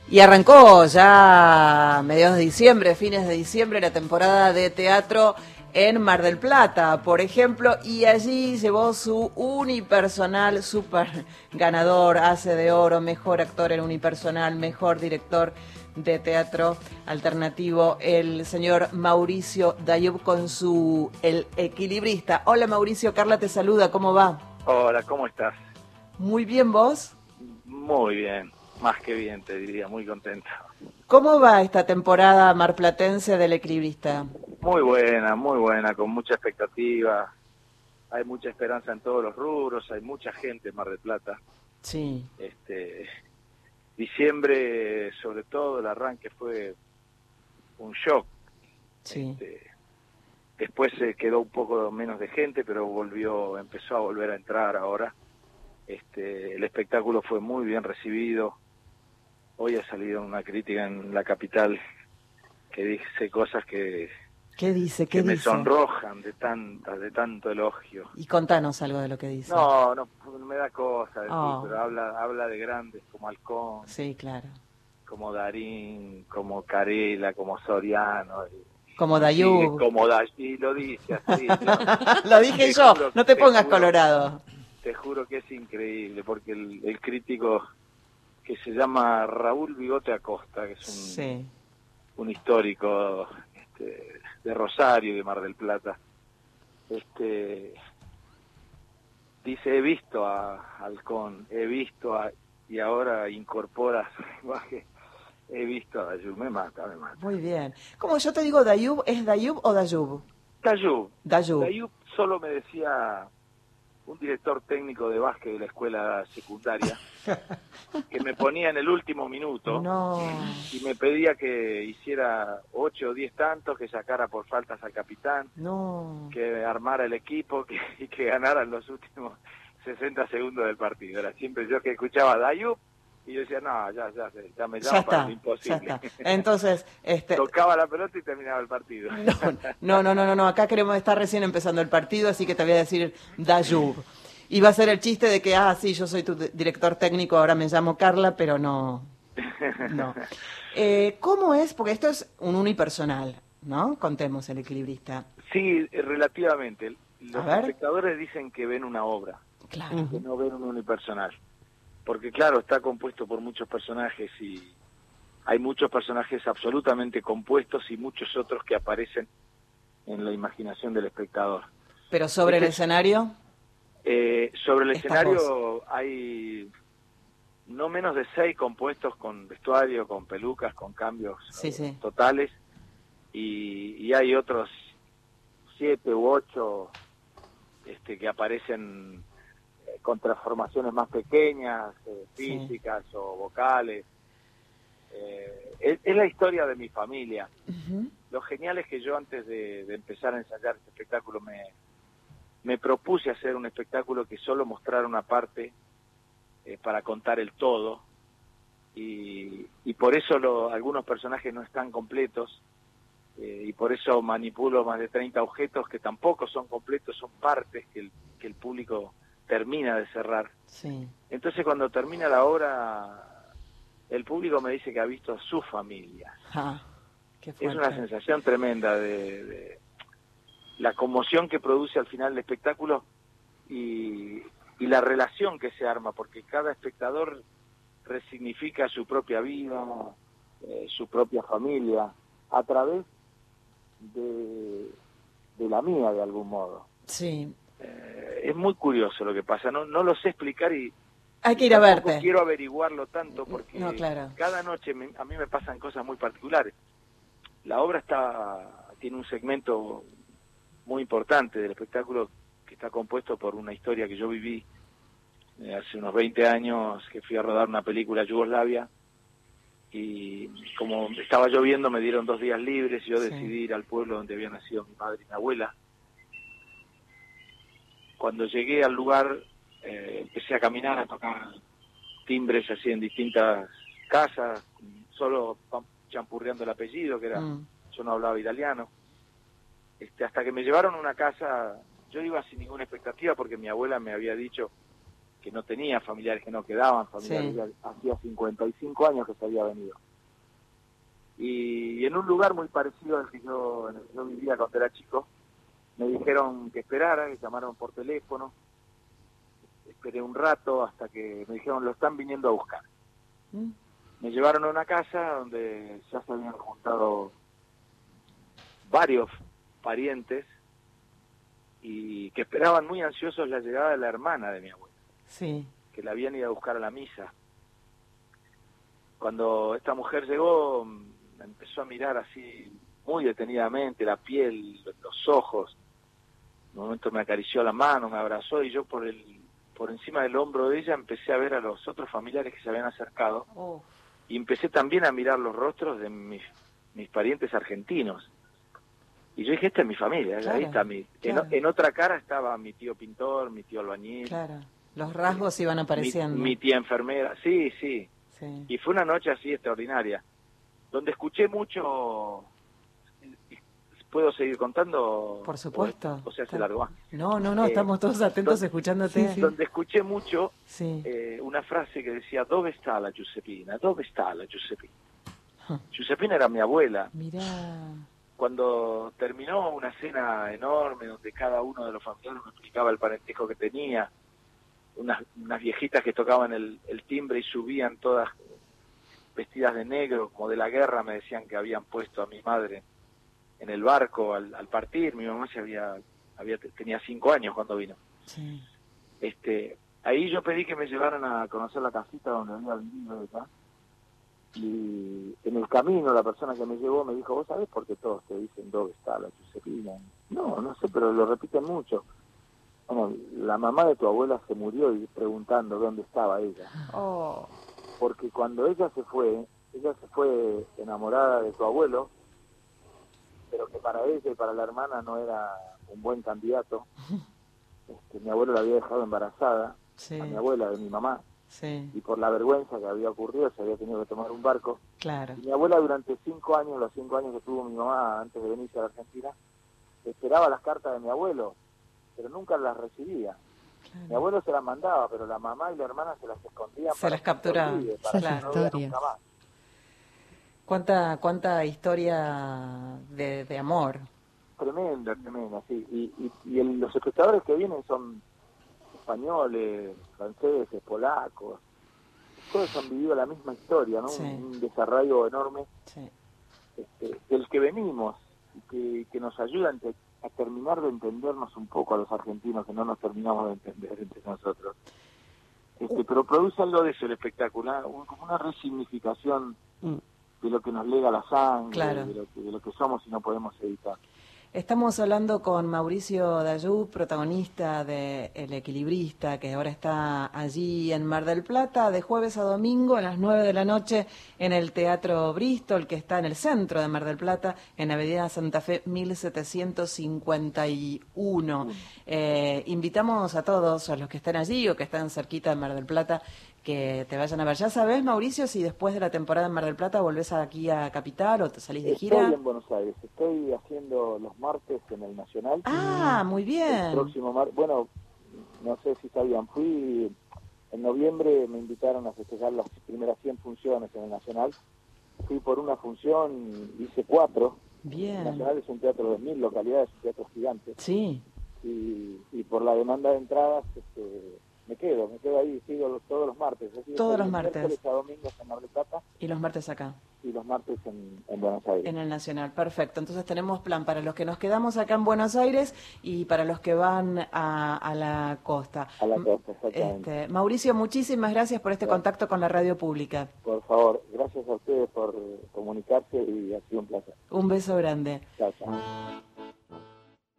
Y arrancó ya a mediados de diciembre, fines de diciembre, la temporada de teatro en Mar del Plata, por ejemplo, y allí llevó su unipersonal super ganador, Hace de Oro, mejor actor en unipersonal, mejor director de teatro alternativo, el señor Mauricio Dayub con su El Equilibrista. Hola Mauricio, Carla te saluda, ¿cómo va? Hola, ¿cómo estás? Muy bien, ¿vos? Muy bien, más que bien te diría, muy contento. ¿Cómo va esta temporada marplatense del Equilibrista? Muy buena, con mucha expectativa. Hay mucha esperanza en todos los rubros, hay mucha gente en Mar del Plata. Sí. Diciembre, sobre todo, el arranque fue un shock. Sí. Después se quedó un poco menos de gente, pero empezó a volver a entrar ahora. El espectáculo fue muy bien recibido. Hoy ha salido una crítica en la capital que dice cosas que ¿Qué dice? que me sonrojan de tanto elogio. Y contanos algo de lo que dice. No me da cosa decir, Oh. pero habla de grandes como Halcón, Sí, claro. como Darín, como Carela, como Soriano, Como Dayub. Y lo dice así. Lo dije yo, no te pongas colorado. Te juro que es increíble, porque el crítico que se llama Raúl Bigote Acosta, que es un histórico de Rosario y de Mar del Plata, dice, he visto a Halcón, y ahora incorpora he visto a Dayub, me mata. Muy bien. Como yo te digo Dayub, ¿es Dayub o Dayub? Dayub. Dayub. Dayub solo me decía un director técnico de básquet de la escuela secundaria, que me ponía en el último minuto y me pedía que hiciera 8 o 10 tantos, que sacara por faltas al capitán, que armara el equipo y que ganara en los últimos 60 segundos del partido. Era siempre yo que escuchaba a Dayub y yo decía, no, ya me llama para lo imposible. Ya está. Entonces, tocaba la pelota y terminaba el partido. No, acá queremos estar recién empezando el partido, así que te voy a decir Dayub. Y va a ser el chiste de que, sí, yo soy tu director técnico, ahora me llamo Carla, pero no. ¿Cómo es? Porque esto es un unipersonal, ¿no? Contemos, El Equilibrista. Sí, relativamente. Los espectadores dicen que ven una obra, claro, que no ven un unipersonal. Porque claro, está compuesto por muchos personajes y hay muchos personajes absolutamente compuestos y muchos otros que aparecen en la imaginación del espectador. ¿Pero sobre el escenario? Sobre el escenario hay no menos de 6 compuestos con vestuario, con pelucas, con cambios totales, y hay otros 7 u 8 que aparecen con transformaciones más pequeñas, físicas o vocales. Es la historia de mi familia. Lo genial es que yo antes de empezar a ensayar este espectáculo me propuse hacer un espectáculo que solo mostrara una parte para contar el todo, y por eso algunos personajes no están completos, y por eso manipulo más de 30 objetos que tampoco son completos, son partes que el público termina de cerrar. Sí. Entonces cuando termina la obra, el público me dice que ha visto a su familia. Qué es una sensación tremenda de la conmoción que produce al final el espectáculo y la relación que se arma, porque cada espectador resignifica su propia vida, su propia familia, a través de la mía, de algún modo. Sí. Es muy curioso lo que pasa, no lo sé explicar y hay que ir a verte. Quiero averiguarlo tanto porque claro, cada noche a mí me pasan cosas muy particulares. La obra tiene un segmento muy importante del espectáculo que está compuesto por una historia que yo viví hace unos 20 años, que fui a rodar una película Yugoslavia, y como estaba lloviendo me dieron 2 días libres y yo decidí ir al pueblo donde había nacido mi madre y mi abuela. Cuando llegué al lugar empecé a caminar, a tocar timbres así en distintas casas, solo champurreando el apellido, que era yo no hablaba italiano, hasta que me llevaron a una casa. Yo iba sin ninguna expectativa porque mi abuela me había dicho que no tenía familiares, que no quedaban familiares, Sí. hacía 55 años que se había venido. Y en un lugar muy parecido al que en el que yo vivía cuando era chico, me dijeron que esperara, que llamaron por teléfono, esperé un rato hasta que me dijeron, lo están viniendo a buscar. Mm. Me llevaron a una casa donde ya se habían juntado varios parientes y que esperaban muy ansiosos la llegada de la hermana de mi abuela, Sí. que la habían ido a buscar a la misa. Cuando esta mujer llegó, me empezó a mirar así muy detenidamente, la piel, los ojos. En un momento me acarició la mano, me abrazó y yo por encima del hombro de ella empecé a ver a los otros familiares que se habían acercado. Oh. Y empecé también a mirar los rostros de mis parientes argentinos. Y yo dije, esta es mi familia, Claro, ahí está claro. En otra cara estaba mi tío pintor, mi tío albañil. Claro, los rasgos iban apareciendo. Mi tía enfermera, sí. Sí. Y fue una noche así extraordinaria, donde escuché mucho. ¿Puedo seguir contando? Por supuesto. O se hace largo más. No, estamos todos atentos escuchándote. Donde escuché mucho Sí. una frase que decía, ¿dove está la Giuseppina? ¿Dove está la Giuseppina? Giuseppina era mi abuela. Mirá. Cuando terminó una cena enorme donde cada uno de los familiares me explicaba el parentesco que tenía, unas viejitas que tocaban el timbre y subían todas vestidas de negro, como de la guerra, me decían que habían puesto a mi madre en el barco al partir. Mi mamá tenía 5 años cuando vino. Sí. Ahí yo pedí que me llevaran a conocer la casita donde había vivido ella. Y en el camino la persona que me llevó me dijo, ¿vos sabés por qué todos te dicen dónde está la Giuseppina? No sé, pero lo repiten mucho. Bueno, la mamá de tu abuela se murió y preguntando dónde estaba ella. Oh. Porque cuando ella se fue enamorada de tu abuelo, pero que para ella y para la hermana no era un buen candidato. Mi abuelo la había dejado embarazada, Sí. a mi abuela, de mi mamá. Sí. Y por la vergüenza que había ocurrido se había tenido que tomar un barco. Claro. Y mi abuela durante 5 años, los 5 años que tuvo mi mamá antes de venirse a la Argentina, esperaba las cartas de mi abuelo, pero nunca las recibía. Claro. Mi abuelo se las mandaba, pero la mamá y la hermana se las escondían. Se las capturaban. Para que no vea nunca más. ¿Cuánta historia de amor? Tremenda, sí. Y los espectadores que vienen son españoles, franceses, polacos. Todos han vivido la misma historia, ¿no? Sí. Un desarraigo enorme. Sí. Del que venimos y que nos ayuda a terminar de entendernos un poco a los argentinos, que no nos terminamos de entender entre nosotros. Pero produce algo de eso el espectáculo, como una resignificación de lo que nos lega la sangre, Claro. de lo que somos y no podemos evitar. Estamos hablando con Mauricio Dayú, protagonista de El Equilibrista, que ahora está allí en Mar del Plata, de jueves a domingo a las 9 de la noche en el Teatro Bristol, que está en el centro de Mar del Plata, en Avenida Santa Fe 1751. Invitamos a todos, a los que están allí o que están cerquita de Mar del Plata, que te vayan a ver. ¿Ya sabés, Mauricio, si después de la temporada en Mar del Plata volvés aquí a Capital o te salís de gira? Estoy en Buenos Aires, estoy haciendo los martes en el Nacional. Ah, muy bien. El próximo bueno, no sé si sabían, fui en noviembre, me invitaron a festejar las primeras 100 funciones en el Nacional. Fui por una función, hice 4. Bien. El Nacional es un teatro de 1000 localidades, un teatro gigante. Sí. Y por la demanda de entradas, me quedo ahí, sigo todos los martes. Todos los martes. Miércoles a domingos en Mar del Plata. Y los martes acá. Y los martes en Buenos Aires. En el Nacional, perfecto. Entonces tenemos plan para los que nos quedamos acá en Buenos Aires y para los que van a la costa. A la costa, exactamente. Mauricio, muchísimas gracias por este contacto con la radio pública. Por favor, gracias a ustedes por comunicarse y ha sido un placer. Un beso grande. Chao, chao.